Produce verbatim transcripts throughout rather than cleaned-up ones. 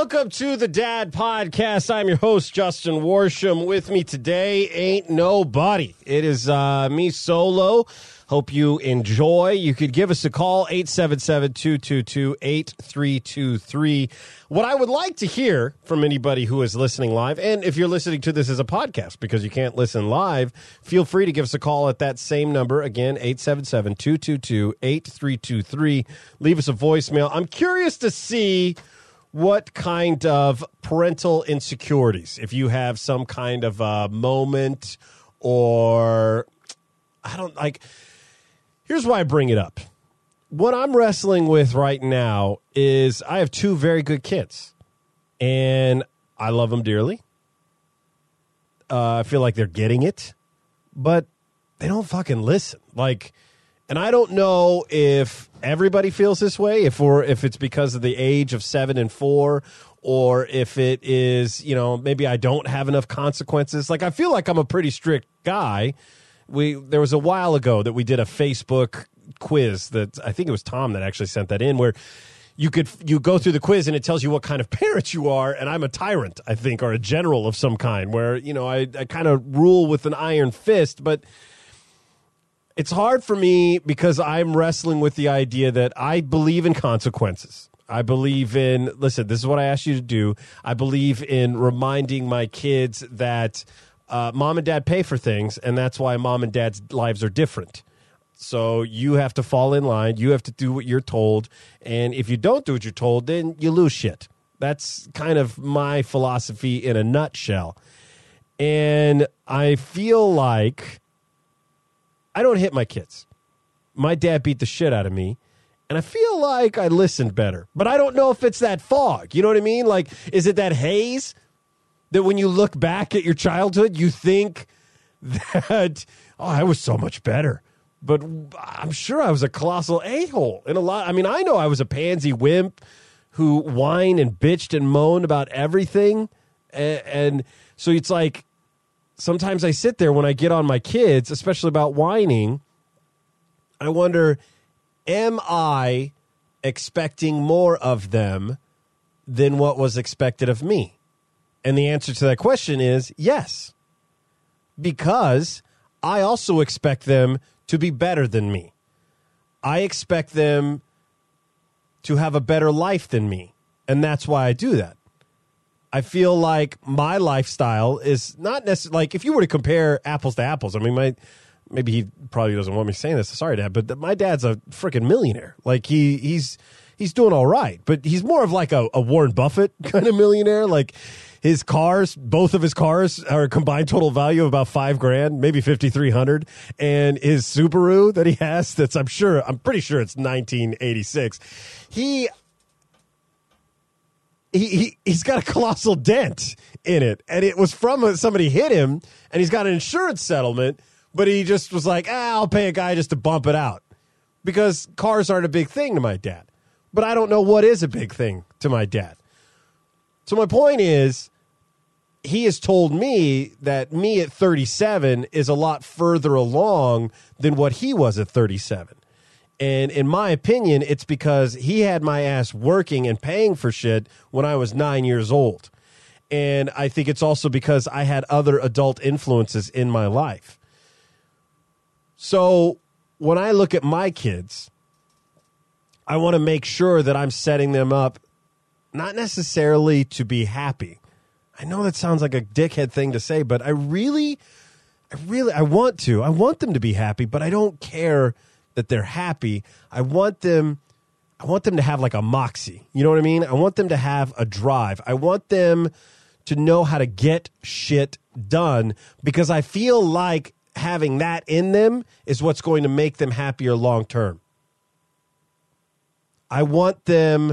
Welcome to the Dad Podcast. I'm your host, Justin Worsham. With me today ain't nobody. It is uh, me solo. Hope you enjoy. You could give us a call, eight seven seven, two two two, eight three two three. What I would like to hear from anybody who is listening live, and if you're listening to this as a podcast because you can't listen live, feel free to give us a call at that same number. Again, eight seven seven, two two two, eight three two three. Leave us a voicemail. I'm curious to see what kind of parental insecurities, if you have some kind of a moment or, I don't, like, here's why I bring it up. What I'm wrestling with right now is I have two very good kids, and I love them dearly. Uh, I feel like they're getting it, but they don't fucking listen. Like, and I don't know if everybody feels this way, if we're, if it's because of the age of seven and four, or if it is, you know, maybe I don't have enough consequences. Like, I feel like I'm a pretty strict guy. We there was a while ago that we did a Facebook quiz that I think it was Tom that actually sent that in, where you could you go through the quiz and it tells you what kind of parent you are, and I'm a tyrant, I think, or a general of some kind, where, you know, I, I kind of rule with an iron fist. But it's hard for me because I'm wrestling with the idea that I believe in consequences. I believe in, listen, this is what I asked you to do. I believe in reminding my kids that uh, mom and dad pay for things, and that's why mom and dad's lives are different. So you have to fall in line. You have to do what you're told. And if you don't do what you're told, then you lose shit. That's kind of my philosophy in a nutshell. And I feel like I don't hit my kids. My dad beat the shit out of me, and I feel like I listened better. But I don't know if it's that fog. You know what I mean? Like, is it that haze that when you look back at your childhood, you think that, oh, I was so much better. But I'm sure I was a colossal a-hole in a lot. I mean, I know I was a pansy wimp who whined and bitched and moaned about everything. And, and so it's like, sometimes I sit there when I get on my kids, especially about whining, I wonder, am I expecting more of them than what was expected of me? And the answer to that question is yes, because I also expect them to be better than me. I expect them to have a better life than me, and that's why I do that. I feel like my lifestyle is not necessarily, like, if you were to compare apples to apples, I mean, my maybe he probably doesn't want me saying this, sorry, Dad, but my dad's a freaking millionaire. Like, he he's he's doing all right, but he's more of like a, a Warren Buffett kind of millionaire. Like, his cars, both of his cars are a combined total value of about five grand, maybe fifty-three hundred. And his Subaru that he has, that's, I'm sure, I'm pretty sure it's nineteen eighty-six. He, he, he, he's got a colossal dent in it. And it was from a, somebody hit him, and he's got an insurance settlement, but he just was like, ah, I'll pay a guy just to bump it out. Because cars aren't a big thing to my dad. But I don't know what is a big thing to my dad. So my point is, he has told me that me at thirty-seven is a lot further along than what he was at thirty-seven. And in my opinion, it's because he had my ass working and paying for shit when I was nine years old. And I think it's also because I had other adult influences in my life. So when I look at my kids, I want to make sure that I'm setting them up not necessarily to be happy. I know that sounds like a dickhead thing to say, but I really, I really, I want to. I want them to be happy, but I don't care that they're happy. I want them, I want them to have like a moxie. You know what I mean? I want them to have a drive. I want them to know how to get shit done, because I feel like having that in them is what's going to make them happier long term. I want them...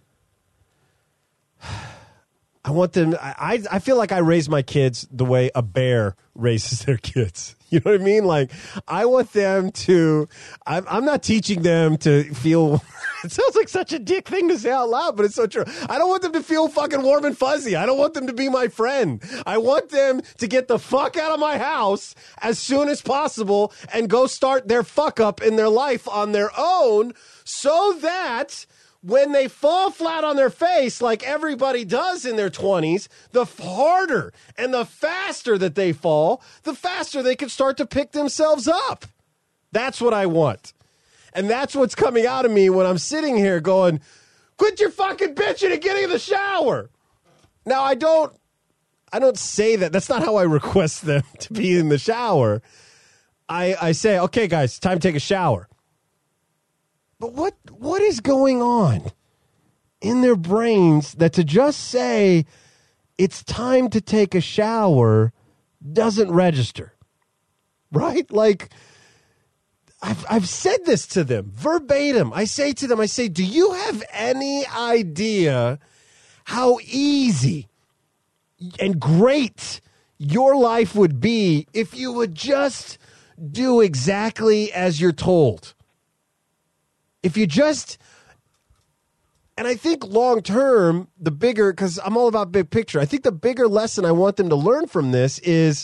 I want them, I, I feel like I raise my kids the way a bear raises their kids. You know what I mean? Like, I want them to, I'm, I'm not teaching them to feel, it sounds like such a dick thing to say out loud, but it's so true. I don't want them to feel fucking warm and fuzzy. I don't want them to be my friend. I want them to get the fuck out of my house as soon as possible and go start their fuck up in their life on their own, so that when they fall flat on their face, like everybody does in their twenties, the harder and the faster that they fall, the faster they can start to pick themselves up. That's what I want. And that's what's coming out of me when I'm sitting here going, quit your fucking bitching and get in the shower. Now, I don't, I don't say that. That's not how I request them to be in the shower. I, I say, okay, guys, time to take a shower. But what what is going on in their brains that to just say it's time to take a shower doesn't register, right? Like, I've, I've said this to them verbatim. I say to them, I say, do you have any idea how easy and great your life would be if you would just do exactly as you're told? If you just, and I think long term, the bigger, because I'm all about big picture, I think the bigger lesson I want them to learn from this is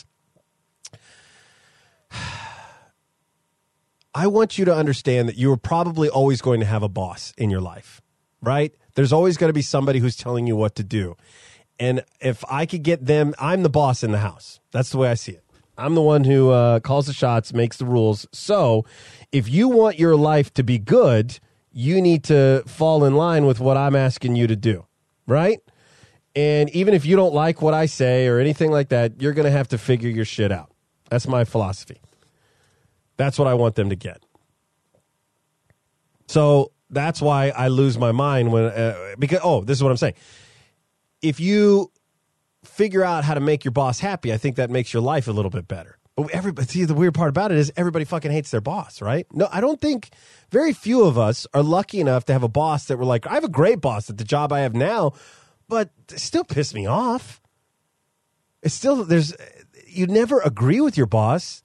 I want you to understand that you are probably always going to have a boss in your life, right? There's always going to be somebody who's telling you what to do. And if I could get them, I'm the boss in the house. That's the way I see it. I'm the one who uh, calls the shots, makes the rules. So if you want your life to be good, you need to fall in line with what I'm asking you to do, right? And even if you don't like what I say or anything like that, you're going to have to figure your shit out. That's my philosophy. That's what I want them to get. So that's why I lose my mind when, uh, because, oh, this is what I'm saying. If you figure out how to make your boss happy, I think that makes your life a little bit better. But everybody, see, the weird part about it is everybody fucking hates their boss, right? No, I don't think very few of us are lucky enough to have a boss that we're like, I have a great boss at the job I have now, but it still piss me off. It's still, there's, you never agree with your boss.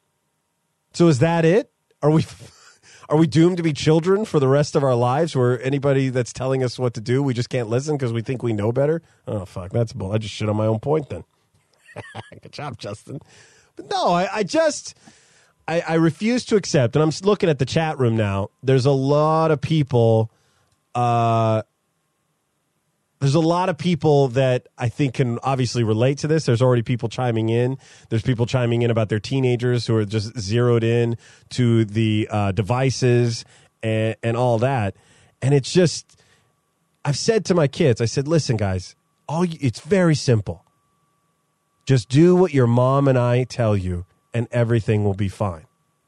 So is that it? Are we, are we doomed to be children for the rest of our lives where anybody that's telling us what to do, we just can't listen because we think we know better? Oh, fuck, that's bull. I just shit on my own point then. Good job, Justin. But no, I, I just, I, I refuse to accept, and I'm looking at the chat room now, there's a lot of people, uh, there's a lot of people that I think can obviously relate to this. There's already people chiming in. There's people chiming in about their teenagers who are just zeroed in to the uh, devices and, and all that. And it's just, I've said to my kids, I said, listen, guys, all you, it's very simple. Just do what your mom and I tell you, and everything will be fine.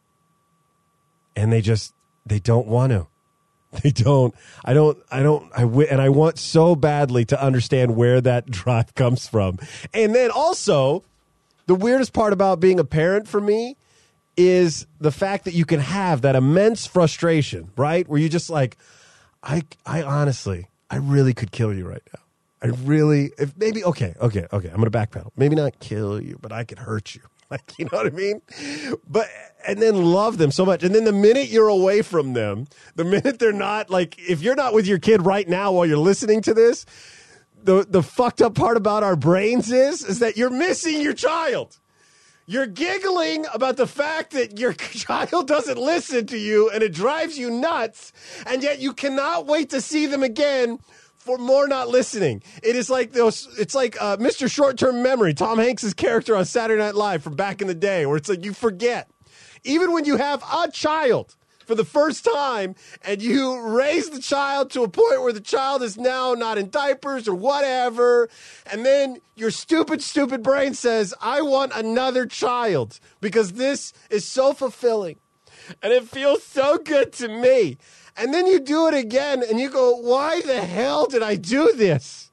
And they just, they don't want to. They don't. I don't. I don't. I w- and I want so badly to understand where that drive comes from. And then also, the weirdest part about being a parent for me is the fact that you can have that immense frustration, right? Where you just like, I, I honestly, I really could kill you right now. I really, if maybe, okay, okay, okay. I'm gonna backpedal. Maybe not kill you, but I could hurt you. Like, you know what I mean? But, and then love them so much. And then the minute you're away from them, the minute they're not, like, if you're not with your kid right now while you're listening to this, the, the fucked up part about our brains is, is that you're missing your child. You're giggling about the fact that your child doesn't listen to you and it drives you nuts. And yet you cannot wait to see them again for more not listening. It is like those. It's like uh, Mister Short-Term Memory, Tom Hanks' character on Saturday Night Live from back in the day, where it's like you forget. Even when you have a child for the first time and you raise the child to a point where the child is now not in diapers or whatever, and then your stupid, stupid brain says, I want another child because this is so fulfilling and it feels so good to me. And then you do it again, and you go, why the hell did I do this?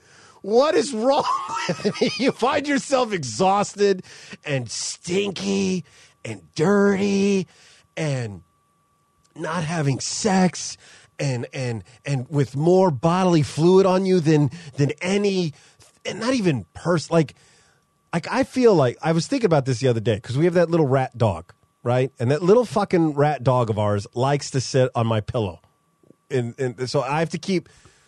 What is wrong with me? You find yourself exhausted and stinky and dirty and not having sex and and and with more bodily fluid on you than than any, and not even person. Like, like I feel like, I was thinking about this the other day, because we have that little rat dog. Right? And that little fucking rat dog of ours likes to sit on my pillow. And, and so I have to keep,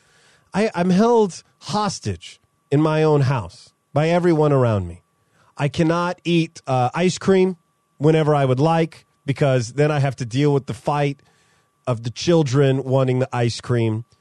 I, I'm held hostage in my own house by everyone around me. I cannot eat uh, ice cream whenever I would like, because then I have to deal with the fight of the children wanting the ice cream.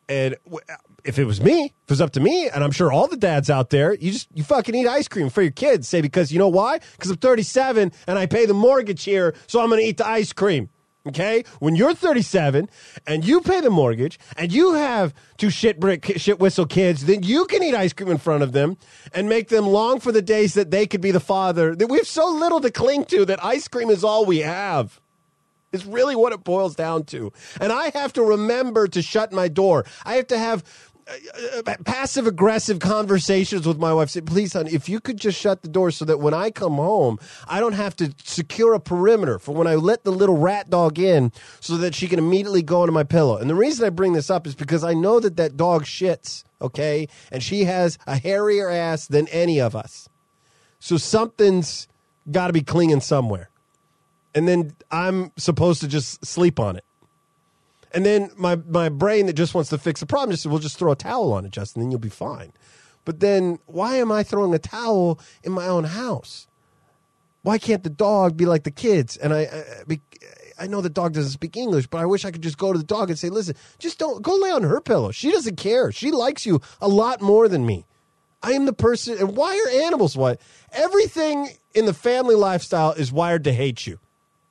And if it was me, if it was up to me, and I'm sure all the dads out there, you just, you fucking eat ice cream for your kids. Say, because you know why? Because I'm thirty-seven and I pay the mortgage here, so I'm going to eat the ice cream. Okay? When you're thirty-seven and you pay the mortgage and you have two shit brick, shit whistle kids, then you can eat ice cream in front of them and make them long for the days that they could be the father. That we have so little to cling to that ice cream is all we have. Is really what it boils down to. And I have to remember to shut my door. I have to have uh, uh, passive-aggressive conversations with my wife. Say, please, honey, if you could just shut the door so that when I come home, I don't have to secure a perimeter for when I let the little rat dog in so that she can immediately go into my pillow. And the reason I bring this up is because I know that that dog shits, okay? And she has a hairier ass than any of us. So something's got to be clinging somewhere. And then I'm supposed to just sleep on it. And then my, my brain that just wants to fix the problem just says, we'll just throw a towel on it, Justin, then you'll be fine. But then why am I throwing a towel in my own house? Why can't the dog be like the kids? And I, I, I know the dog doesn't speak English, but I wish I could just go to the dog and say, listen, just don't go lay on her pillow. She doesn't care. She likes you a lot more than me. I am the person. And why are animals what? Everything in the family lifestyle is wired to hate you.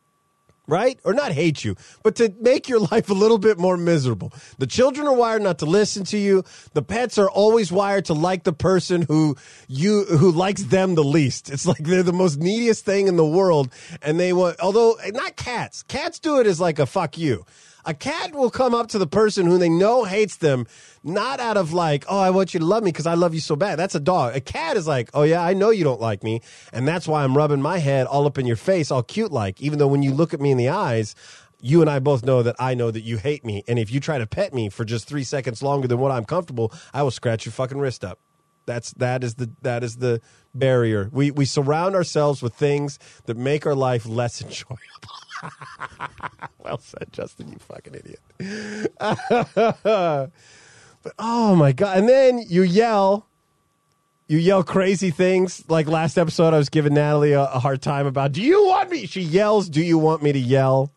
Right? Or not hate you, but to make your life a little bit more miserable. The children are wired not to listen to you. The pets are always wired to like the person who you who likes them the least. It's like they're the most neediest thing in the world. And they want, although not cats. Cats do it as like a fuck you. A cat will come up to the person who they know hates them, not out of like, oh, I want you to love me because I love you so bad. That's a dog. A cat is like, oh, yeah, I know you don't like me, and that's why I'm rubbing my head all up in your face, all cute-like, even though when you look at me in the eyes, you and I both know that I know that you hate me, and if you try to pet me for just three seconds longer than what I'm comfortable, I will scratch your fucking wrist up. That's that is the that is the barrier. We we surround ourselves with things that make our life less enjoyable. Well said, Justin, you fucking idiot. But oh my God. And then you yell, you yell crazy things. Like last episode, I was giving Natalie a, a hard time about, do you want me? She yells, do you want me to yell?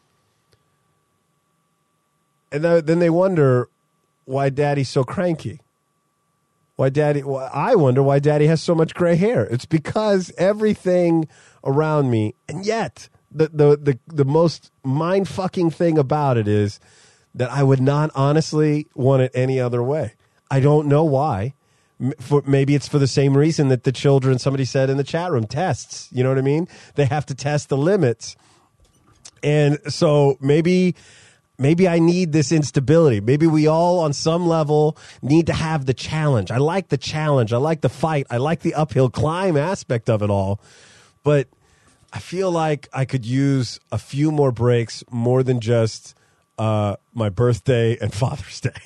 And then they wonder why Daddy's so cranky. Why Daddy, well, I wonder why Daddy has so much gray hair. It's because everything around me, and yet the the the, the most mind-fucking thing about it is that I would not honestly want it any other way. I don't know why. For, maybe it's for the same reason that the children, somebody said in the chat room, tests. You know what I mean? They have to test the limits. And so maybe... Maybe I need this instability. Maybe we all, on some level, need to have the challenge. I like the challenge. I like the fight. I like the uphill climb aspect of it all. But I feel like I could use a few more breaks more than just uh, my birthday and Father's Day.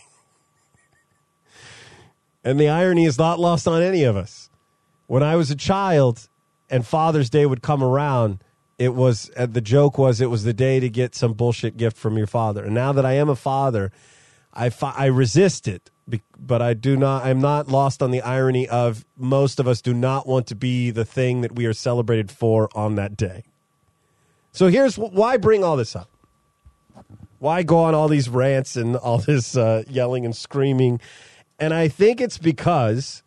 And the irony is not lost on any of us. When I was a child and Father's Day would come around, it was uh, the joke was it was the day to get some bullshit gift from your father. And now that I am a father, I fi- I resist it, but I do not. I'm not lost on the irony of most of us do not want to be the thing that we are celebrated for on that day. So here's why bring all this up. Why go on all these rants and all this uh, yelling and screaming? And I think it's because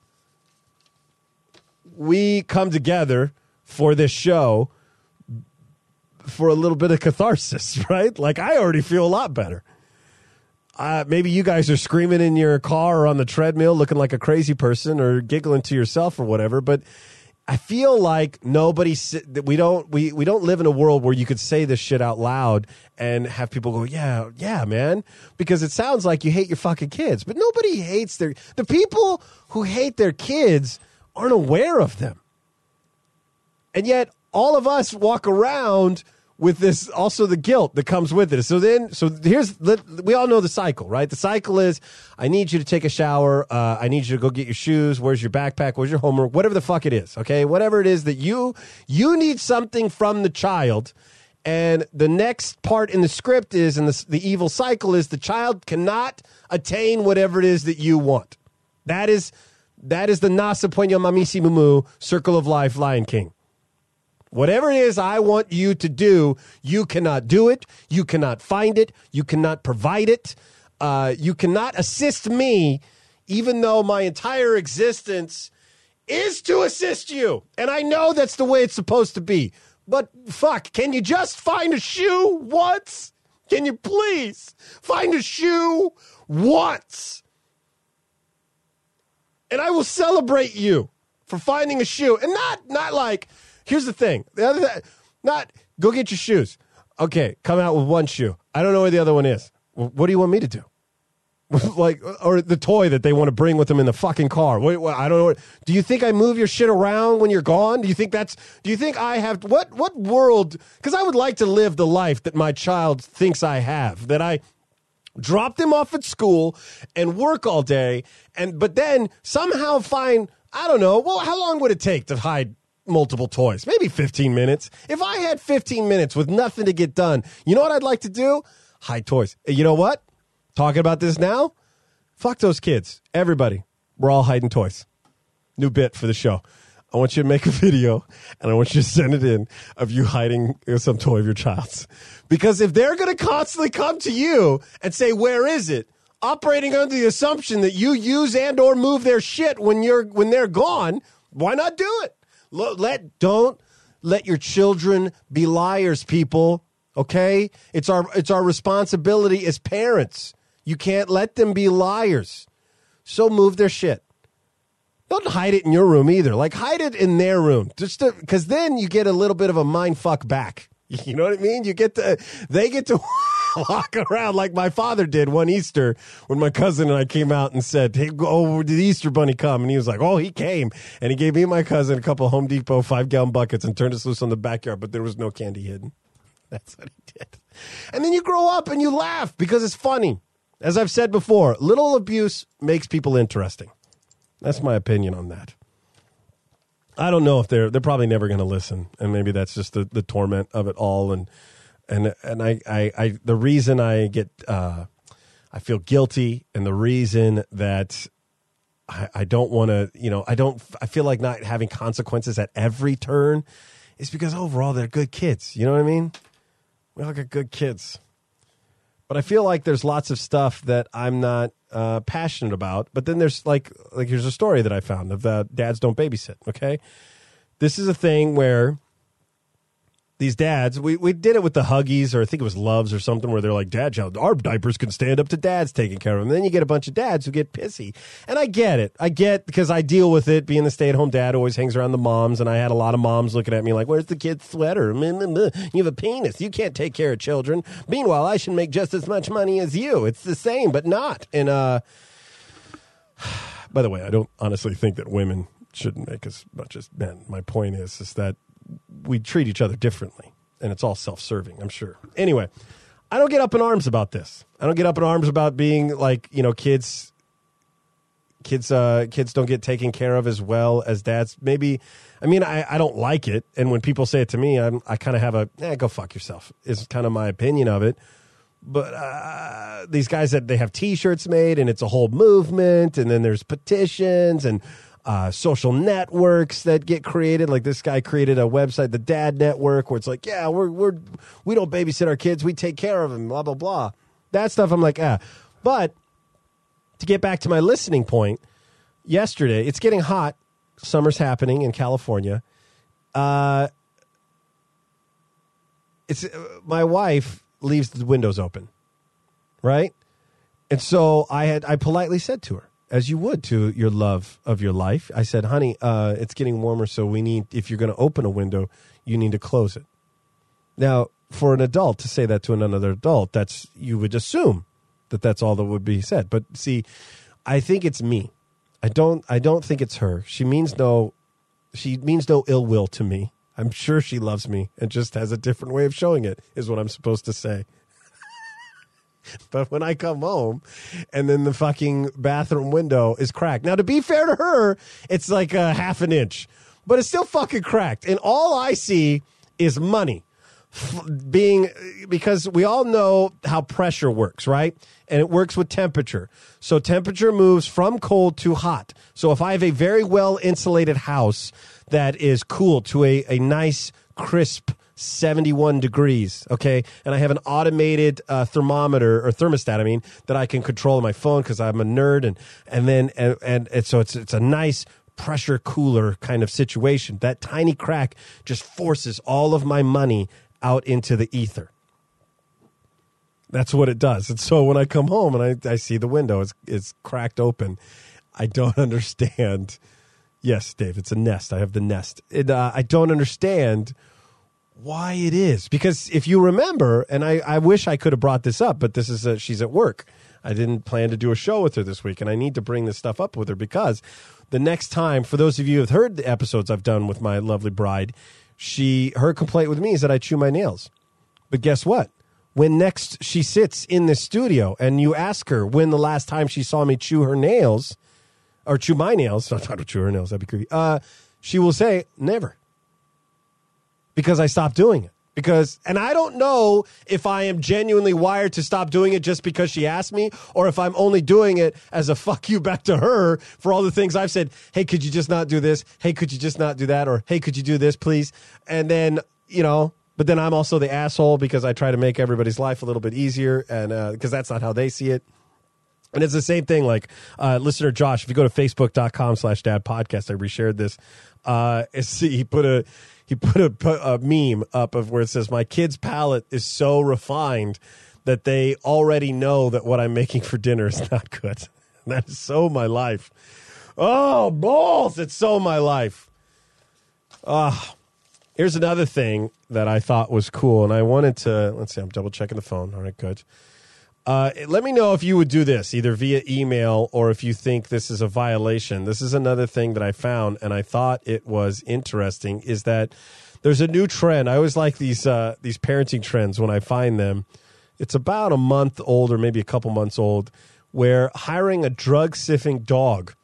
we come together for this show for a little bit of catharsis, right? Like, I already feel a lot better. Uh, maybe you guys are screaming in your car or on the treadmill looking like a crazy person or giggling to yourself or whatever, but I feel like nobody, we don't, we, we don't live in a world where you could say this shit out loud and have people go, yeah, yeah, man, because it sounds like you hate your fucking kids, but nobody hates their, the people who hate their kids aren't aware of them. And yet all of us walk around with this, also the guilt that comes with it. So then, so here's, we all know the cycle, right? The cycle is, I need you to take a shower. Uh, I need you to go get your shoes. Where's your backpack? Where's your homework? Whatever the fuck it is, okay? Whatever it is that you, you need something from the child. And the next part in the script is, and the, the evil cycle is, the child cannot attain whatever it is that you want. That is, that is the Nasa Pueño Mamisi Mumu, Circle of Life, Lion King. Whatever it is I want you to do, you cannot do it. You cannot find it. You cannot provide it. Uh, you cannot assist me, even though my entire existence is to assist you. And I know that's the way it's supposed to be. But fuck, can you just find a shoe once? Can you please find a shoe once? And I will celebrate you for finding a shoe. And not not like, here's the thing. The other th- not go get your shoes. Okay, come out with one shoe. I don't know where the other one is. What do you want me to do? Like, or the toy that they want to bring with them in the fucking car. What, what, I don't know. What, do you think I move your shit around when you're gone? Do you think that's, do you think I have, what, what world, because I would like to live the life that my child thinks I have, that I drop them off at school and work all day, and, but then somehow find, I don't know, well, how long would it take to hide multiple toys? Maybe fifteen minutes. If I had fifteen minutes with nothing to get done, you know what I'd like to do? Hide toys. You know what? Talking about this now? Fuck those kids. Everybody. We're all hiding toys. New bit for the show. I want you to make a video, and I want you to send it in of you hiding some toy of your child's. Because if they're going to constantly come to you and say, where is it? Operating under the assumption that you use and or move their shit when you're when they're gone, why not do it? Let don't let your children be liars, people. Okay? It's our it's our responsibility as parents. You can't let them be liars. So move their shit. Don't hide it in your room either. Like, hide it in their room. Just because then you get a little bit of a mind fuck back. You know what I mean? You get to, they get to walk around like my father did one Easter when my cousin and I came out and said, hey, oh, did the Easter bunny come? And he was like, oh, he came. And he gave me and my cousin a couple of Home Depot five-gallon buckets and turned us loose on the backyard, but there was no candy hidden. That's what he did. And then you grow up and you laugh because it's funny. As I've said before, little abuse makes people interesting. That's my opinion on that. I don't know if they're they're probably never going to listen, and maybe that's just the, the torment of it all. And and and I, I, I the reason I get uh, I feel guilty, and the reason that I, I don't want to, you know, I don't I feel like not having consequences at every turn is because overall they're good kids. You know what I mean? We all got good kids. But I feel like there's lots of stuff that I'm not uh, passionate about. But then there's like, like here's a story that I found of uh, dads don't babysit, okay? This is a thing where these dads, we, we did it with the Huggies, or I think it was Loves or something, where they're like, Dad, child, our diapers can stand up to dads taking care of them. And then you get a bunch of dads who get pissy. And I get it. I get, because I deal with it, being the stay-at-home dad, always hangs around the moms, and I had a lot of moms looking at me like, where's the kid's sweater? You have a penis. You can't take care of children. Meanwhile, I should make just as much money as you. It's the same, but not. And, uh, by the way, I don't honestly think that women shouldn't make as much as men. My point is, is that we treat each other differently, and it's all self-serving, I'm sure. Anyway, I don't get up in arms about this. I don't get up in arms about being like, you know, kids kids uh, kids don't get taken care of as well as dads. Maybe, I mean, I, I don't like it, and when people say it to me, I'm, I kind of have a, eh, go fuck yourself, is kind of my opinion of it. But uh, these guys, that they have T-shirts made, and it's a whole movement, and then there's petitions, and Uh, social networks that get created. Like this guy created a website, the Dad Network, where it's like, yeah, we're we're we don't babysit our kids, we take care of them, blah blah blah. That stuff, I'm like, ah. But to get back to my listening point, yesterday, it's getting hot. Summer's happening in California. Uh, it's uh, my wife leaves the windows open, right? And so I had I politely said to her, as you would to your love of your life, I said, honey, uh, it's getting warmer, so we need, if you're going to open a window, you need to close it. Now, for an adult to say that to another adult, that's, you would assume that that's all that would be said. But see, I think it's me. I don't, I don't think it's her. She means no, she means no ill will to me. I'm sure she loves me and just has a different way of showing it, is what I'm supposed to say. But when I come home and then the fucking bathroom window is cracked. Now, to be fair to her, it's like a half an inch, but it's still fucking cracked. And all I see is money F- being, because we all know how pressure works, right? And it works with temperature. So temperature moves from cold to hot. So if I have a very well insulated house that is cool to a, a nice, crisp seventy-one degrees, okay? And I have an automated uh, thermometer, or thermostat, I mean, that I can control on my phone because I'm a nerd. And and then, and, and, and so it's it's a nice pressure cooler kind of situation. That tiny crack just forces all of my money out into the ether. That's what it does. And so when I come home and I, I see the window, it's, it's cracked open. I don't understand. Yes, Dave, it's a Nest. I have the Nest. It, uh, I don't understand why it is. Because if you remember, and I, I wish I could have brought this up, but this is a, she's at work. I didn't plan to do a show with her this week, and I need to bring this stuff up with her because the next time, for those of you who have heard the episodes I've done with my lovely bride, she her complaint with me is that I chew my nails. But guess what? When next she sits in the studio and you ask her when the last time she saw me chew her nails, or chew my nails, not trying to chew her nails, that'd be creepy, uh, she will say, never. Because I stopped doing it. Because, and I don't know if I am genuinely wired to stop doing it just because she asked me, or if I'm only doing it as a fuck you back to her for all the things I've said. Hey, could you just not do this? Hey, could you just not do that? Or, hey, could you do this, please? And then, you know, but then I'm also the asshole because I try to make everybody's life a little bit easier, and uh, because that's not how they see it. And it's the same thing, like, uh, listener Josh, if you go to facebook.com slash dad podcast, I reshared this. Uh, he put a, he put a, a meme up of where it says, my kid's palate is so refined that they already know that what I'm making for dinner is not good. That is so my life. Oh, balls. It's so my life. Ah, uh, here's another thing that I thought was cool. And I wanted to, let's see, I'm double checking the phone. All right, good. Uh, let me know if you would do this, either via email or if you think this is a violation. This is another thing that I found, and I thought it was interesting, is that there's a new trend. I always like these uh, these parenting trends when I find them. It's about a month old or maybe a couple months old, where hiring a drug-sniffing dog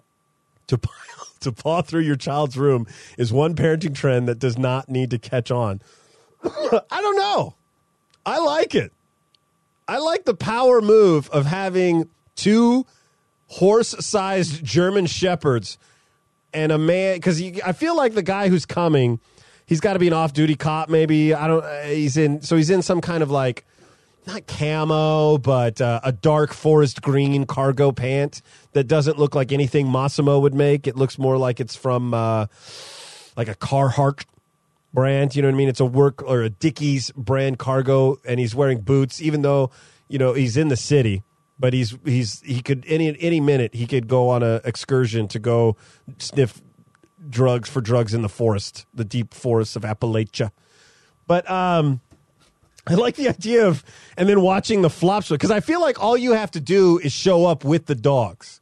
to to paw through your child's room is one parenting trend that does not need to catch on. I don't know. I like it. I like the power move of having two horse-sized German shepherds and a man, because I feel like the guy who's coming, he's got to be an off-duty cop. Maybe I don't. Uh, he's in, so he's in some kind of like not camo, but uh, a dark forest green cargo pant that doesn't look like anything Massimo would make. It looks more like it's from uh, like a Carhartt brand, you know what I mean? It's a work or a Dickies brand cargo, and he's wearing boots, even though, you know, he's in the city, but he's he's he could any any minute he could go on an excursion to go sniff drugs for drugs in the forest, the deep forests of Appalachia. But um, I like the idea of, and then watching the flops, because I feel like all you have to do is show up with the dogs.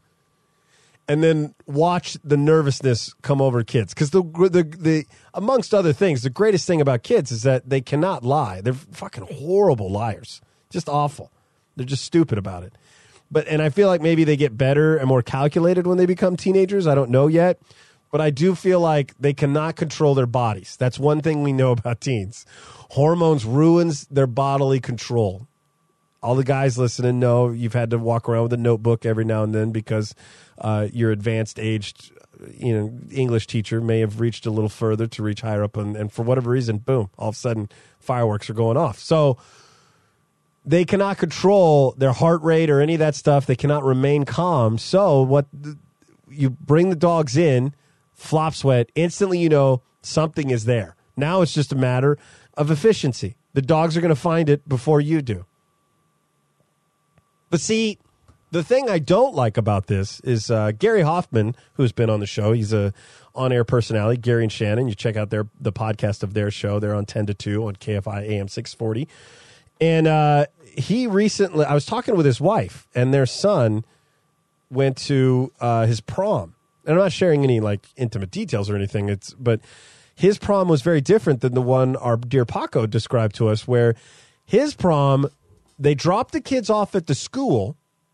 And then watch the nervousness come over kids. Because the, the the amongst other things, the greatest thing about kids is that they cannot lie. They're fucking horrible liars. Just awful. They're just stupid about it. But and I feel like maybe they get better and more calculated when they become teenagers. I don't know yet. But I do feel like they cannot control their bodies. That's one thing we know about teens. Hormones ruins their bodily control. All the guys listening know you've had to walk around with a notebook every now and then because uh, your advanced aged, you know, English teacher may have reached a little further to reach higher up, and, and for whatever reason, boom, all of a sudden fireworks are going off. So they cannot control their heart rate or any of that stuff. They cannot remain calm. So what you bring the dogs in, flop sweat, instantly you know something is there. Now it's just a matter of efficiency. The dogs are going to find it before you do. But see, the thing I don't like about this is uh, Gary Hoffman, who's been on the show. He's a on-air personality, Gary and Shannon. You check out their the podcast of their show. They're on ten to two on K F I A M six forty. And uh, he recently, I was talking with his wife, and their son went to uh, his prom. And I'm not sharing any like intimate details or anything. It's but his prom was very different than the one our dear Paco described to us, where his prom, they drop the kids off at the school,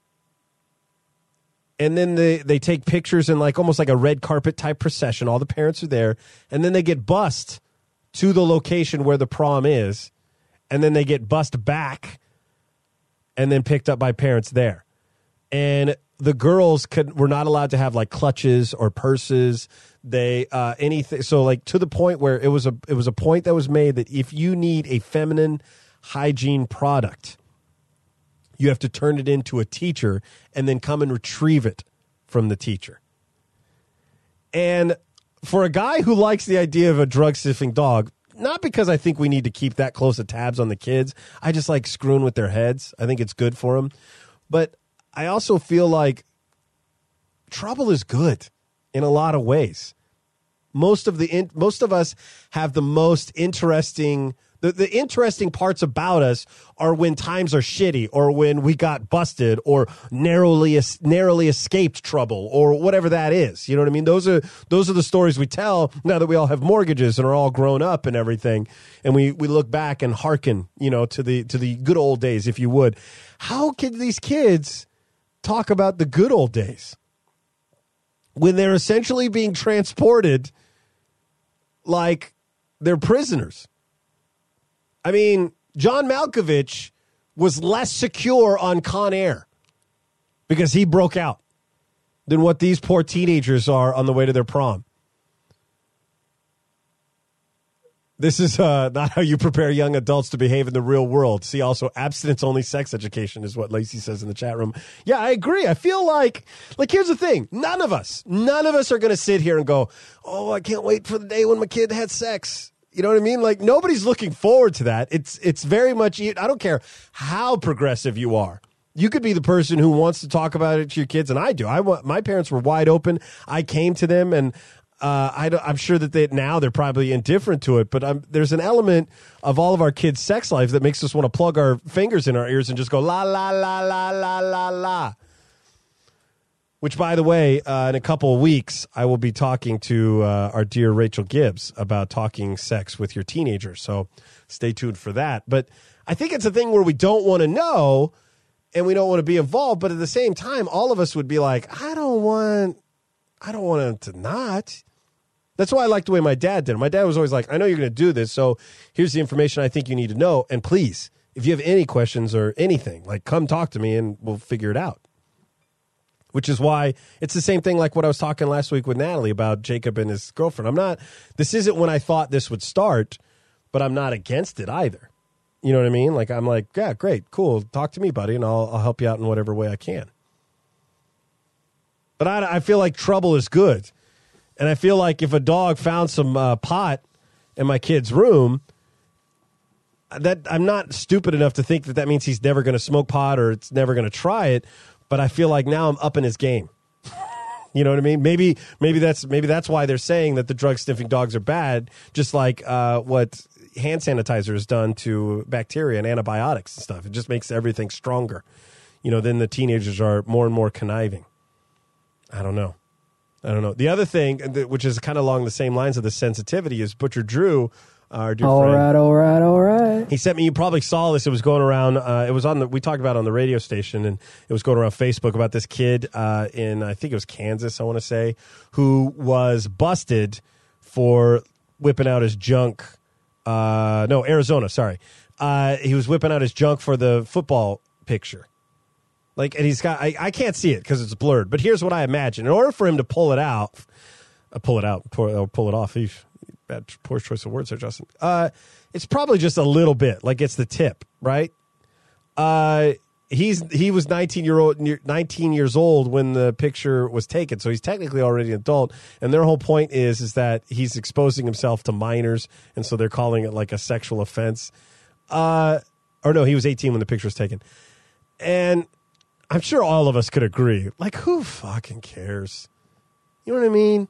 and then they, they take pictures in like almost like a red carpet type procession. All the parents are there, and then they get bussed to the location where the prom is, and then they get bussed back and then picked up by parents there. And the girls could were not allowed to have like clutches or purses. They uh, anything so like to the point where it was a it was a point that was made that if you need a feminine hygiene product, you have to turn it into a teacher and then come and retrieve it from the teacher. And for a guy who likes the idea of a drug sniffing dog, not because I think we need to keep that close of tabs on the kids, I just like screwing with their heads. I think it's good for them, but I also feel like trouble is good in a lot of ways. Most of the in, most of us have the most interesting the, the interesting parts about us are when times are shitty or when we got busted or narrowly narrowly escaped trouble or whatever that is. You know what I mean? Those are those are the stories we tell now that we all have mortgages and are all grown up and everything. And we we look back and hearken, you know, to the to the good old days, if you would. How can these kids talk about the good old days when they're essentially being transported like they're prisoners? I mean, John Malkovich was less secure on Con Air because he broke out than what these poor teenagers are on the way to their prom. This is uh, not how you prepare young adults to behave in the real world. See also abstinence-only sex education is what Lacey says in the chat room. Yeah, I agree. I feel like, like here's the thing. None of us, none of us are going to sit here and go, oh, I can't wait for the day when my kid had sex. You know what I mean? Like nobody's looking forward to that. It's it's very much, I don't care how progressive you are. You could be the person who wants to talk about it to your kids, and I do. I want, my parents were wide open. I came to them, and uh, I I'm sure that they now they're probably indifferent to it. But I'm, there's an element of all of our kids' sex lives that makes us want to plug our fingers in our ears and just go la la la la la la la. Which, by the way, uh, in a couple of weeks, I will be talking to uh, our dear Rachel Gibbs about talking sex with your teenagers. So stay tuned for that. But I think it's a thing where we don't want to know and we don't want to be involved. But at the same time, all of us would be like, I don't want, I don't want to not. That's why I like the way my dad did it. My dad was always like, I know you're going to do this, so here's the information I think you need to know. And please, if you have any questions or anything, like come talk to me and we'll figure it out. Which is why it's the same thing like what I was talking last week with Natalie about Jacob and his girlfriend. I'm not, this isn't when I thought this would start, but I'm not against it either. You know what I mean? Like, I'm like, yeah, great, cool. Talk to me, buddy, and I'll, I'll help you out in whatever way I can. But I, I feel like trouble is good. And I feel like if a dog found some uh, pot in my kid's room, that I'm not stupid enough to think that that means he's never going to smoke pot or it's never going to try it. But I feel like now I'm up in his game. You know what I mean? Maybe maybe that's maybe that's why they're saying that the drug sniffing dogs are bad, just like uh, what hand sanitizer has done to bacteria and antibiotics and stuff. It just makes everything stronger. You know, then the teenagers are more and more conniving. I don't know. I don't know. The other thing, which is kind of along the same lines of the sensitivity, is Butcher Drew, our dear all friend. All right, all right, all right. He sent me, you probably saw this, it was going around, uh, it was on the, we talked about it on the radio station, and it was going around Facebook about this kid uh, in, I think it was Kansas, I want to say, who was busted for whipping out his junk, uh, no, Arizona, sorry. Uh, he was whipping out his junk for the football picture. Like, and he's got, I, I can't see it because it's blurred, but here's what I imagine. In order for him to pull it out, uh, pull it out, pull, uh, pull it off, he, bad, poor choice of words there, Justin. Uh, it's probably just a little bit, like it's the tip, right? Uh, he's he was nineteen year old, nineteen years old when the picture was taken, so he's technically already an adult. And their whole point is is that he's exposing himself to minors, and so they're calling it like a sexual offense. Uh, or no, he was eighteen when the picture was taken, and I'm sure all of us could agree. Like, who fucking cares? You know what I mean?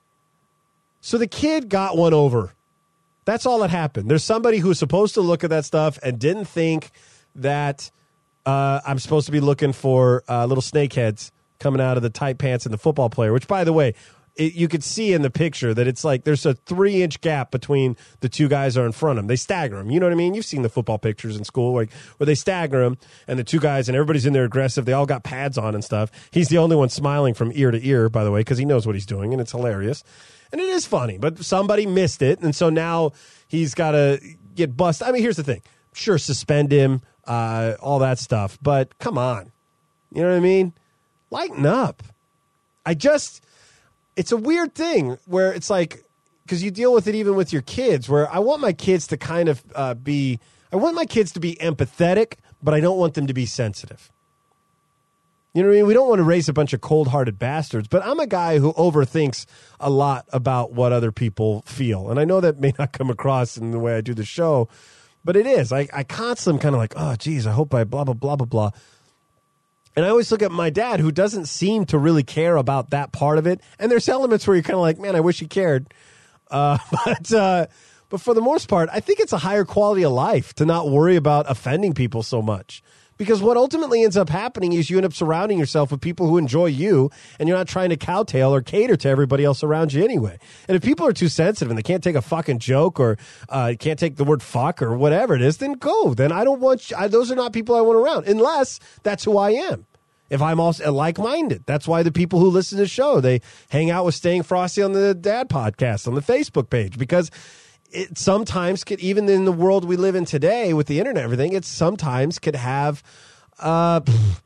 So the kid got one over. That's all that happened. There's somebody who's supposed to look at that stuff and didn't think that uh, I'm supposed to be looking for uh, little snakeheads coming out of the tight pants in the football player, which, by the way, it, you could see in the picture that it's like there's a three-inch gap between the two guys that are in front of him. They stagger them. You know what I mean? You've seen the football pictures in school like, where they stagger them, and the two guys, and everybody's in there aggressive. They all got pads on and stuff. He's the only one smiling from ear to ear, by the way, because he knows what he's doing, and it's hilarious. And it is funny, but somebody missed it, and so now he's got to get busted. I mean, here's the thing. Sure, suspend him, uh, all that stuff, but come on. You know what I mean? Lighten up. I just, it's a weird thing where it's like, because you deal with it even with your kids, where I want my kids to kind of uh, be, I want my kids to be empathetic, but I don't want them to be sensitive. You know what I mean? We don't want to raise a bunch of cold-hearted bastards, but I'm a guy who overthinks a lot about what other people feel. And I know that may not come across in the way I do the show, but it is. I, I constantly am kind of like, oh, geez, I hope I blah, blah, blah, blah, blah. And I always look at my dad, who doesn't seem to really care about that part of it. And there's elements where you're kind of like, man, I wish he cared. Uh, but uh, but for the most part, I think it's a higher quality of life to not worry about offending people so much. Because what ultimately ends up happening is you end up surrounding yourself with people who enjoy you, and you're not trying to cowtail or cater to everybody else around you anyway. And if people are too sensitive and they can't take a fucking joke or uh, can't take the word fuck or whatever it is, then go. Then I don't want you, I, those are not people I want around, unless that's who I am. If I'm also like-minded, that's why the people who listen to the show, they hang out with Staying Frosty on the Dad podcast on the Facebook page, because it sometimes could, even in the world we live in today with the internet and everything, it sometimes could have, uh,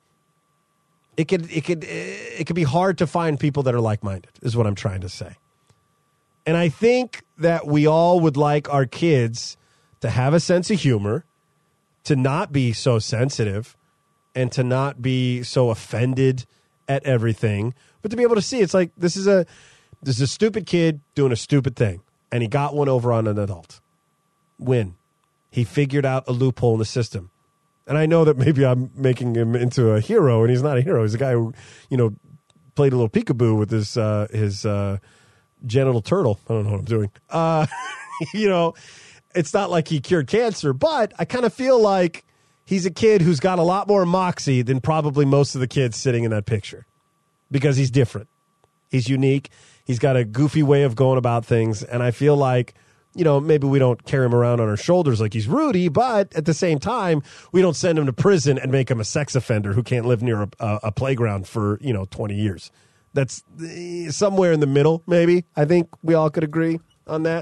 it could, it could, it could be hard to find people that are like-minded, is what I'm trying to say. And I think that we all would like our kids to have a sense of humor, to not be so sensitive, and to not be so offended at everything, but to be able to see it's like, this is a, this is a stupid kid doing a stupid thing. And he got one over on an adult. Win. He figured out a loophole in the system. And I know that maybe I'm making him into a hero, and he's not a hero. He's a guy who, you know, played a little peekaboo with his uh, his uh, genital turtle. I don't know what I'm doing. Uh, you know, it's not like he cured cancer, but I kind of feel like he's a kid who's got a lot more moxie than probably most of the kids sitting in that picture, because he's different. He's unique. He's got a goofy way of going about things, and I feel like, you know, maybe we don't carry him around on our shoulders like he's Rudy, but at the same time, we don't send him to prison and make him a sex offender who can't live near a, a, a playground for, you know, twenty years. That's somewhere in the middle, maybe. I think we all could agree on that.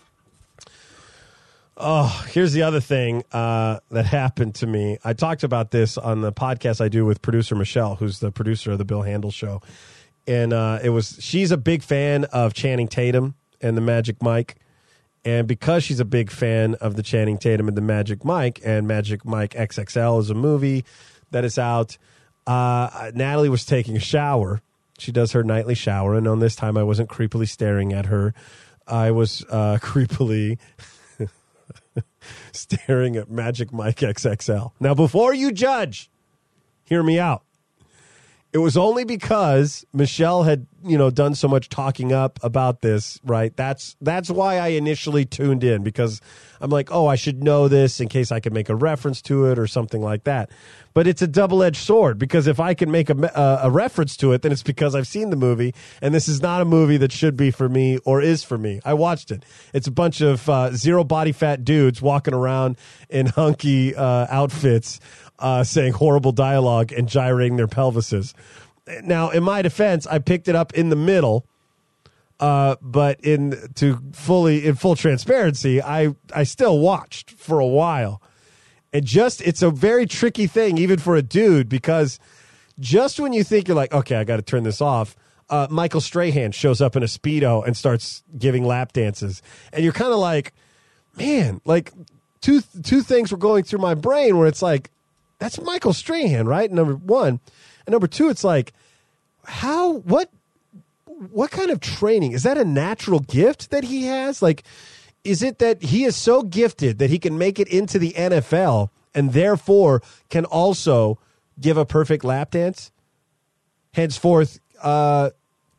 Oh, here's the other thing uh, that happened to me. I talked about this on the podcast I do with producer Michelle, who's the producer of the Bill Handel Show. And uh, it was, she's a big fan of Channing Tatum and the Magic Mike. And because she's a big fan of the Channing Tatum and the Magic Mike, and Magic Mike X X L is a movie that is out, uh, Natalie was taking a shower. She does her nightly shower. And on this time, I wasn't creepily staring at her. I was uh, creepily staring at Magic Mike X X L. Now, before you judge, hear me out. It was only because Michelle had, you know, done so much talking up about this, right? That's that's why I initially tuned in, because I'm like, oh, I should know this in case I could make a reference to it or something like that. But it's a double-edged sword, because if I can make a, a, a reference to it, then it's because I've seen the movie, and this is not a movie that should be for me or is for me. I watched it. It's a bunch of uh, zero body fat dudes walking around in hunky uh, outfits, Uh, saying horrible dialogue and gyrating their pelvises. Now, in my defense, I picked it up in the middle, uh, but in to fully in full transparency, I I still watched for a while. And just it's a very tricky thing, even for a dude, because just when you think you're like, okay, I got to turn this off, uh, Michael Strahan shows up in a Speedo and starts giving lap dances, and you're kind of like, man, like two two things were going through my brain where it's like, that's Michael Strahan, right? Number one. And number two, it's like, how, what, what kind of training? Is that a natural gift that he has? Like, is it that he is so gifted that he can make it into the N F L and therefore can also give a perfect lap dance? Henceforth, uh,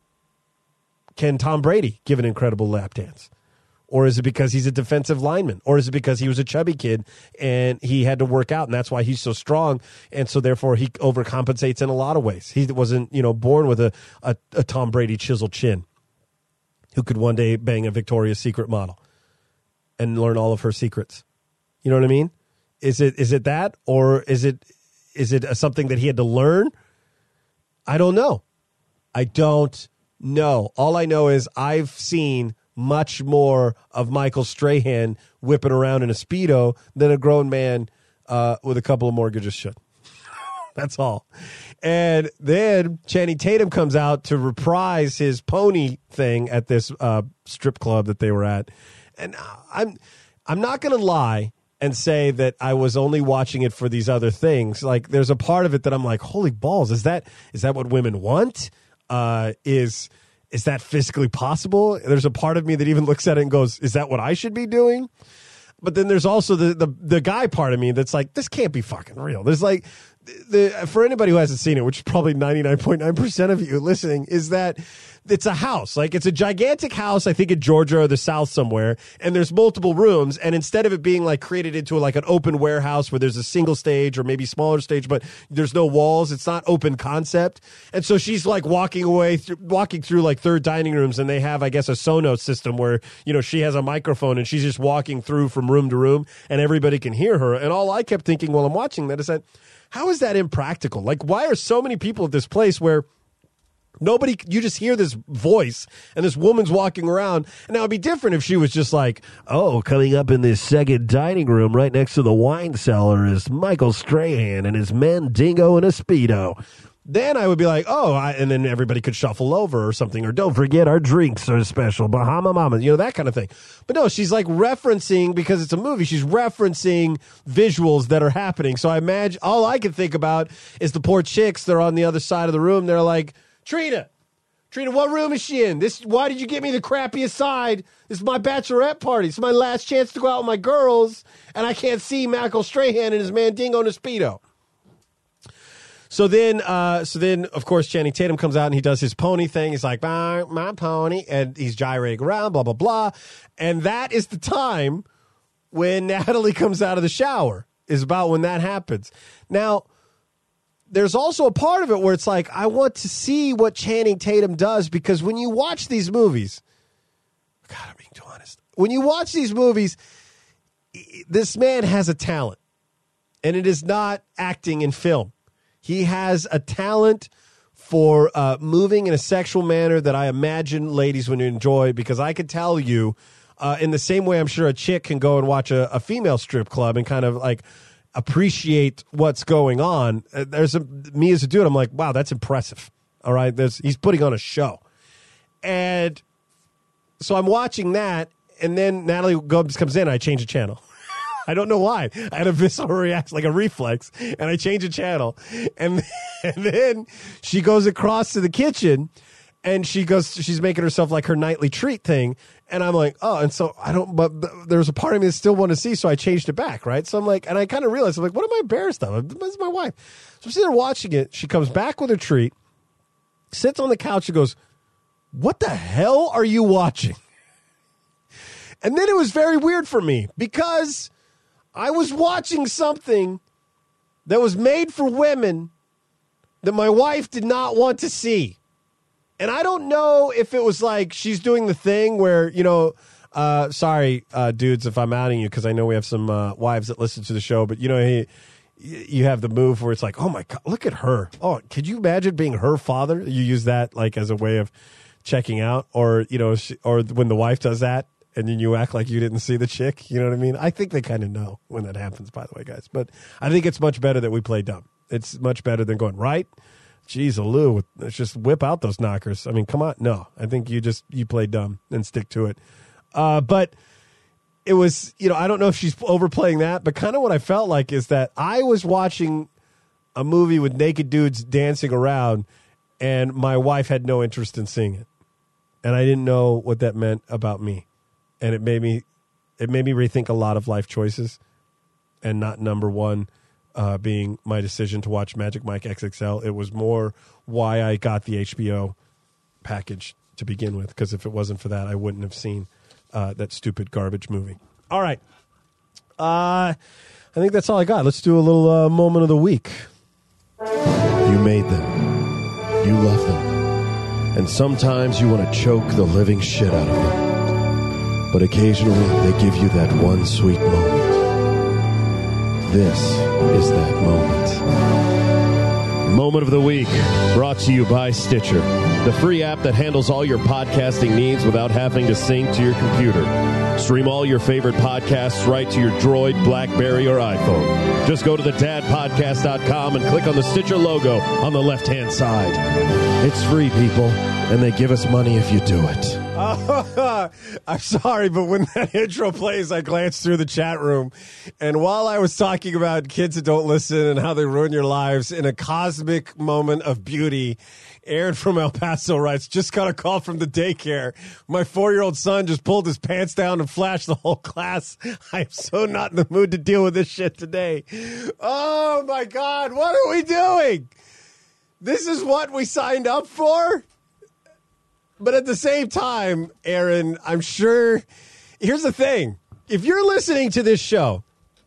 can Tom Brady give an incredible lap dance? Or is it because he's a defensive lineman? Or is it because he was a chubby kid and he had to work out, and that's why he's so strong, and so therefore he overcompensates in a lot of ways? He wasn't, you know, born with a, a, a Tom Brady chiseled chin who could one day bang a Victoria's Secret model and learn all of her secrets. You know what I mean? Is it is it that, or is it is it something that he had to learn? I don't know. I don't know. All I know is I've seen much more of Michael Strahan whipping around in a Speedo than a grown man uh, with a couple of mortgages should. That's all. And then Channing Tatum comes out to reprise his pony thing at this uh, strip club that they were at. And I'm I'm not going to lie and say that I was only watching it for these other things. Like, there's a part of it that I'm like, holy balls, is that is that what women want? Uh, is is that physically possible? There's a part of me that even looks at it and goes, is that what I should be doing? But then there's also the, the the guy part of me that's like, this can't be fucking real. There's like, the for anybody who hasn't seen it, which is probably ninety-nine point nine percent of you listening, is that it's a house. Like, it's a gigantic house, I think in Georgia or the South somewhere, and there's multiple rooms, and instead of it being like created into like an open warehouse where there's a single stage or maybe smaller stage, but there's no walls, it's not open concept. And so she's like walking away, through, walking through like third dining rooms, and they have, I guess, a Sonos system where, you know, she has a microphone and she's just walking through from room to room and everybody can hear her. And all I kept thinking while I'm watching that is that, how is that impractical? Like, why are so many people at this place where nobody, you just hear this voice and this woman's walking around? And now it'd be different if she was just like, oh, coming up in this second dining room right next to the wine cellar is Michael Strahan and his Mandingo and a Speedo. Then I would be like, oh, I, and then everybody could shuffle over or something. Or don't forget our drinks are special, Bahama Mama, you know, that kind of thing. But no, she's like referencing, because it's a movie, she's referencing visuals that are happening. So I imagine, all I can think about is the poor chicks. They're on the other side of the room. They're like, Trina, Trina, what room is she in? This, why did you get me the crappiest side? This is my bachelorette party. It's my last chance to go out with my girls, and I can't see Michael Strahan and his Mandingo and a Speedo. So then, uh, so then, of course, Channing Tatum comes out and he does his pony thing. He's like, my, my pony, and he's gyrating around, blah, blah, blah. And that is the time when Natalie comes out of the shower, is about when that happens. Now, there's also a part of it where it's like, I want to see what Channing Tatum does, because when you watch these movies, God, I'm being too honest. When you watch these movies, this man has a talent, and it is not acting in film. He has a talent for uh, moving in a sexual manner that I imagine ladies would enjoy, because I could tell you, uh, in the same way I'm sure a chick can go and watch a, a female strip club and kind of like appreciate what's going on. Uh, there's a, me as a dude, I'm like, wow, that's impressive. All right, there's, he's putting on a show. And so I'm watching that, and then Natalie Gomes comes in, and I change the channel. I don't know why. I had a visceral reaction, like a reflex, and I change the channel. And, and then she goes across to the kitchen, and she goes, she's making herself like her nightly treat thing. And I'm like, oh, and so I don't, but there's a part of me that still want to see, so I changed it back, right? So I'm like, and I kind of realized, I'm like, what am I embarrassed of? This is my wife. So I'm sitting there watching it. She comes back with her treat, sits on the couch, and goes, what the hell are you watching? And then it was very weird for me, because I was watching something that was made for women that my wife did not want to see. And I don't know if it was like she's doing the thing where, you know, uh, sorry, uh, dudes, if I'm outing you, because I know we have some uh, wives that listen to the show, but, you know, he, you have the move where it's like, oh, my God, look at her. Oh, could you imagine being her father? You use that like as a way of checking out, or, you know, she, or when the wife does that, and then you act like you didn't see the chick. You know what I mean? I think they kind of know when that happens, by the way, guys. But I think it's much better that we play dumb. It's much better than going, right? Jeez, Alou, let's just whip out those knockers. I mean, come on. No, I think you just, you play dumb and stick to it. Uh, but it was, you know, I don't know if she's overplaying that, but kind of what I felt like is that I was watching a movie with naked dudes dancing around, and my wife had no interest in seeing it. And I didn't know what that meant about me. And it made me, it made me rethink a lot of life choices, and not number one uh, being my decision to watch Magic Mike X X L. It was more why I got the H B O package to begin with, because if it wasn't for that, I wouldn't have seen uh, that stupid garbage movie. All right. Uh, I think that's all I got. Let's do a little uh, moment of the week. You made them. You love them. And sometimes you want to choke the living shit out of them. But occasionally, they give you that one sweet moment. This is that moment. Moment of the Week, brought to you by Stitcher, the free app that handles all your podcasting needs without having to sync to your computer. Stream all your favorite podcasts right to your Droid, BlackBerry, or iPhone. Just go to the dad podcast dot com and click on the Stitcher logo on the left-hand side. It's free, people, and they give us money if you do it. Uh, I'm sorry, but when that intro plays, I glance through the chat room. And while I was talking about kids that don't listen and how they ruin your lives in a cosmic moment of beauty, Aaron from El Paso writes, just got a call from the daycare. My four-year-old son just pulled his pants down and flashed the whole class. I'm so not in the mood to deal with this shit today. Oh, my God. What are we doing? This is what we signed up for? But at the same time, Aaron, I'm sure, here's the thing. If you're listening to this show,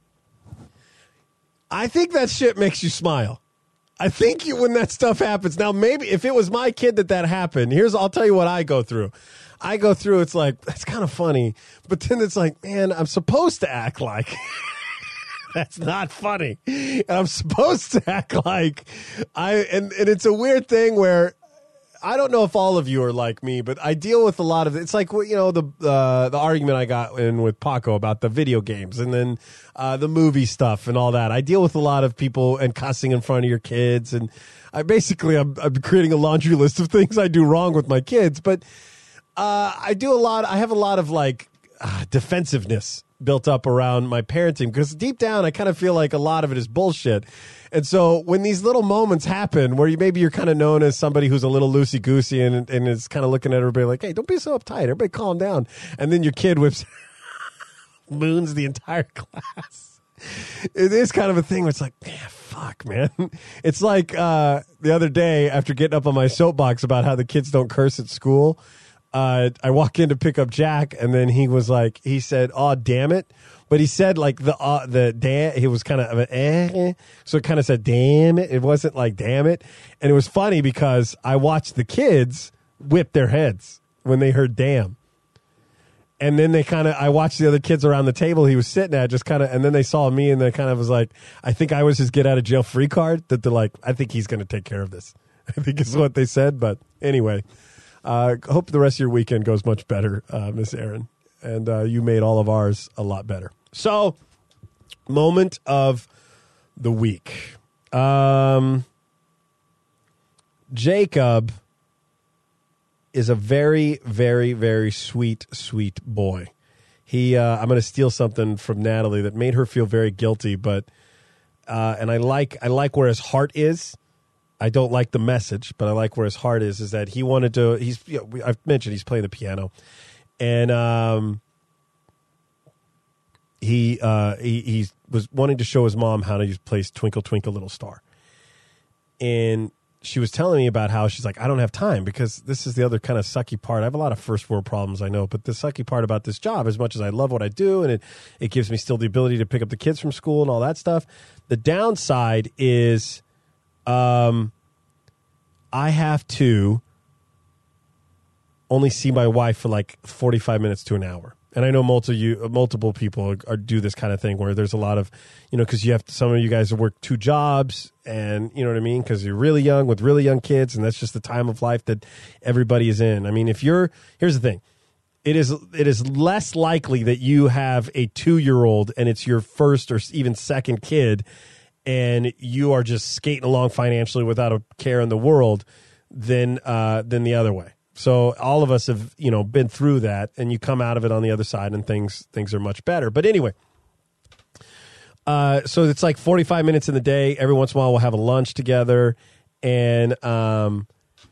I think that shit makes you smile. I think you, when that stuff happens, now maybe if it was my kid that that happened, here's, I'll tell you what I go through. I go through, it's like, that's kind of funny. But then it's like, man, I'm supposed to act like that's not funny. And I'm supposed to act like I, and, and it's a weird thing where, I don't know if all of you are like me, but I deal with a lot of, it's like, you know, the uh, the argument I got in with Paco about the video games and then uh, the movie stuff and all that. I deal with a lot of people and cussing in front of your kids. And I basically, I'm, I'm creating a laundry list of things I do wrong with my kids. But uh, I do a lot, I have a lot of like uh, defensiveness built up around my parenting because deep down, I kind of feel like a lot of it is bullshit. And so when these little moments happen where you maybe you're kind of known as somebody who's a little loosey-goosey and, and is kind of looking at everybody like, hey, don't be so uptight. Everybody calm down. And then your kid whips, moons the entire class. It is kind of a thing where it's like, man, fuck, man. It's like uh, the other day after getting up on my soapbox about how the kids don't curse at school, uh, I walk in to pick up Jack, and then he was like, he said, "Oh, damn it." But he said like the uh, the damn. He was kind of an eh, so it kind of said damn it. It wasn't like damn it, and it was funny because I watched the kids whip their heads when they heard damn, and then they kind of I watched the other kids around the table he was sitting at just kind of, and then they saw me and they kind of was like, I think I was his get out of jail free card. That they're like, I think he's going to take care of this. I think is what they said. But anyway, uh, hope the rest of your weekend goes much better, uh, Miss Aaron, and uh, you made all of ours a lot better. So, moment of the week. Um, Jacob is a very, very, very sweet, sweet boy. He, uh, I'm going to steal something from Natalie that made her feel very guilty, but uh, and I like, I like where his heart is. I don't like the message, but I like where his heart is. Is that he wanted to? He's, you know, I've mentioned he's playing the piano, and um. He, uh, he he was wanting to show his mom how to play Twinkle, Twinkle, Little Star. And she was telling me about how she's like, I don't have time because this is the other kind of sucky part. I have a lot of first world problems, I know, but the sucky part about this job, as much as I love what I do and it, it gives me still the ability to pick up the kids from school and all that stuff, the downside is um, I have to only see my wife for like forty-five minutes to an hour. And I know multiple you, multiple people are, are do this kind of thing where there's a lot of, you know, because you have some of you guys work two jobs, and you know what I mean, because you're really young with really young kids, and that's just the time of life that everybody is in. I mean, if you're here's the thing, it is it is less likely that you have a two year old and it's your first or even second kid, and you are just skating along financially without a care in the world, than uh, than the other way. So all of us have, you know, been through that, and you come out of it on the other side, and things things are much better. But anyway, uh, so it's like forty-five minutes in the day. Every once in a while, we'll have a lunch together, and um,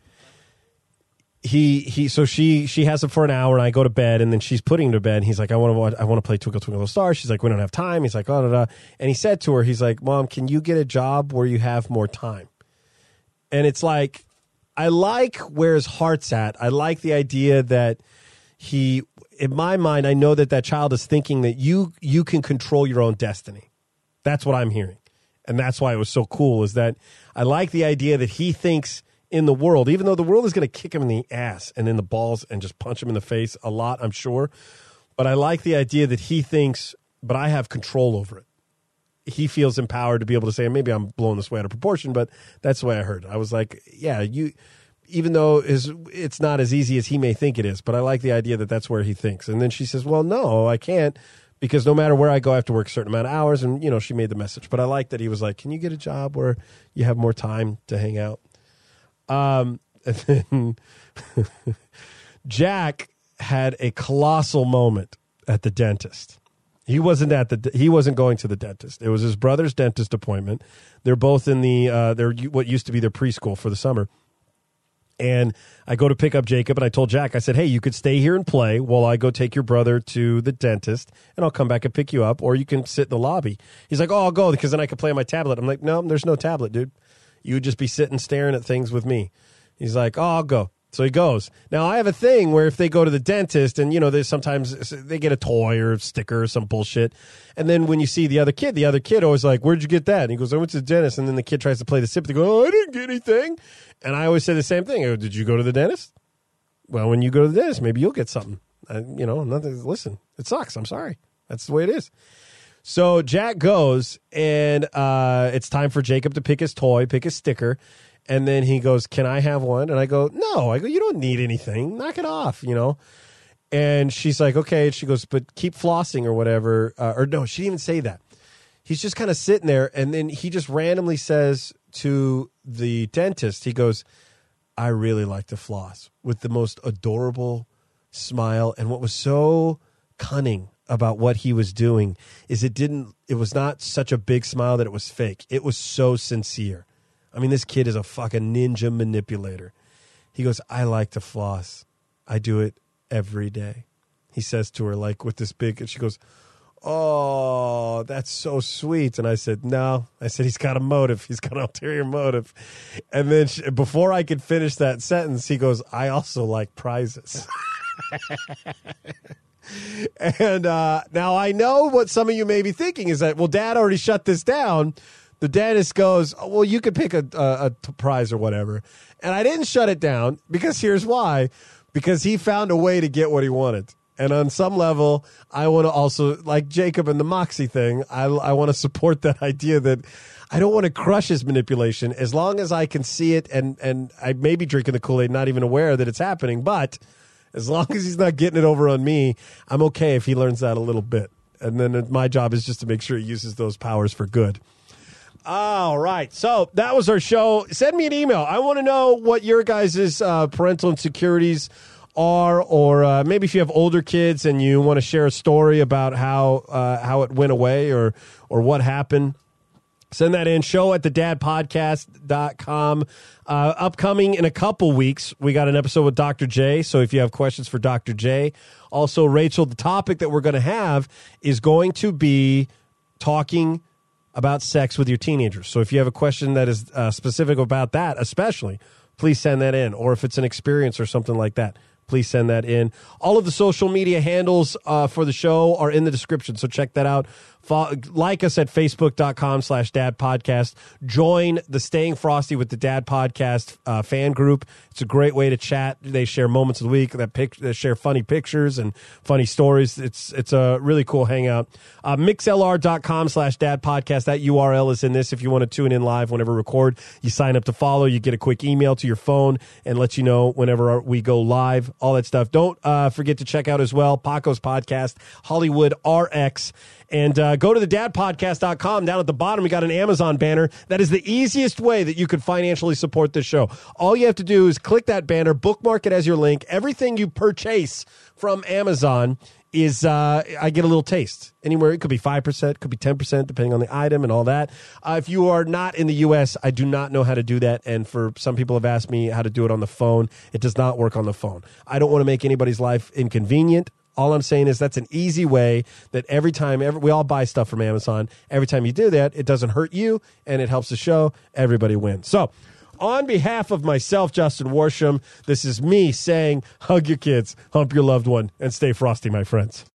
he he. So she she has it for an hour, and I go to bed, and then she's putting him to bed. And he's like, I want to I want to play Twinkle Twinkle Little Star. She's like, we don't have time. He's like, oh, da, da. And he said to her, he's like, Mom, can you get a job where you have more time? And it's like, I like where his heart's at. I like the idea that he, in my mind, I know that that child is thinking that you you can control your own destiny. That's what I'm hearing. And that's why it was so cool, is that I like the idea that he thinks in the world, even though the world is going to kick him in the ass and in the balls and just punch him in the face a lot, I'm sure. But I like the idea that he thinks, but I have control over it. he feels empowered to be able to say, maybe I'm blowing this way out of proportion, but that's the way I heard. I was like, yeah, you, even though his, it's not as easy as he may think it is, but I like the idea that that's where he thinks. And then she says, well, no, I can't, because no matter where I go, I have to work a certain amount of hours. And, you know, she made the message. But I like that he was like, can you get a job where you have more time to hang out? Um, and then Jack had a colossal moment at the dentist. He wasn't at the. He wasn't going to the dentist. It was his brother's dentist appointment. They're both in the. Uh, they're what used to be their preschool for the summer. And I go to pick up Jacob, and I told Jack, I said, hey, you could stay here and play while I go take your brother to the dentist, and I'll come back and pick you up, or you can sit in the lobby. He's like, oh, I'll go because then I can play on my tablet. I'm like, no, there's no tablet, dude. You would just be sitting staring at things with me. He's like, oh, I'll go. So he goes. Now, I have a thing where if they go to the dentist and, you know, there's sometimes they get a toy or a sticker or some bullshit. And then when you see the other kid, the other kid always like, where'd you get that? And he goes, I went to the dentist. And then the kid tries to play the sympathy. Go, oh, I didn't get anything. And I always say the same thing. I go, did you go to the dentist? Well, when you go to the dentist, maybe you'll get something. I, you know, nothing. Listen, it sucks. I'm sorry. That's the way it is. So Jack goes, and uh, it's time for Jacob to pick his toy, pick his sticker. And then he goes, can I have one? And I go, no. I go, you don't need anything. Knock it off, you know. And she's like, okay. And she goes, but keep flossing or whatever. Uh, or no, she didn't even say that. He's just kind of sitting there. And then he just randomly says to the dentist, he goes, I really like to floss, with the most adorable smile. And what was so cunning about what he was doing is it didn't, it was not such a big smile that it was fake. It was so sincere. I mean, this kid is a fucking ninja manipulator. He goes, I like to floss. I do it every day. He says to her, like, with this big, and she goes, oh, that's so sweet. And I said, no. I said, he's got a motive. He's got an ulterior motive. And then she, before I could finish that sentence, he goes, I also like prizes. And uh, now I know what some of you may be thinking is that, well, Dad already shut this down. The dentist goes, oh, well, you could pick a, a, a prize or whatever. And I didn't shut it down because here's why. Because he found a way to get what he wanted. And on some level, I want to also, like Jacob and the Moxie thing, I, I want to support that idea that I don't want to crush his manipulation as long as I can see it. And, and I may be drinking the Kool-Aid, not even aware that it's happening. But as long as he's not getting it over on me, I'm okay if he learns that a little bit. And then my job is just to make sure he uses those powers for good. All right. So that was our show. Send me an email. I want to know what your guys' uh, parental insecurities are, or uh, maybe if you have older kids and you want to share a story about how uh, how it went away or or what happened. Send that in. Show at the dad podcast dot com. Uh, upcoming in a couple weeks, we got an episode with Doctor J. So if you have questions for Doctor J. Also, Rachel, the topic that we're going to have is going to be talking about sex with your teenagers. So if you have a question that is uh, specific about that, especially, please send that in. Or if it's an experience or something like that, please send that in. All of the social media handles uh, for the show are in the description, so check that out. Follow, like us at facebook.com slash dad podcast. Join the Staying Frosty with the Dad Podcast uh, fan group. It's a great way to chat. They share moments of the week, that pic- they share funny pictures and funny stories. It's it's a really cool hangout. Uh, mixlr.com slash dad podcast. That U R L is in this if you want to tune in live whenever we record. You sign up to follow. You get a quick email to your phone and let you know whenever we go live, all that stuff. Don't uh, forget to check out as well Paco's podcast, Hollywood R X. And uh, go to the dad podcast dot com. Down at the bottom, we got an Amazon banner. That is the easiest way that you could financially support this show. All you have to do is click that banner, bookmark it as your link. Everything you purchase from Amazon is, uh, I get a little taste. Anywhere, it could be five percent, could be ten percent, depending on the item and all that. Uh, if you are not in the U S, I do not know how to do that. And for some people have asked me how to do it on the phone. It does not work on the phone. I don't want to make anybody's life inconvenient. All I'm saying is that's an easy way that every time, every, we all buy stuff from Amazon. Every time you do that, it doesn't hurt you, and it helps the show. Everybody wins. So on behalf of myself, Justin Worsham, this is me saying, hug your kids, hump your loved one, and stay frosty, my friends.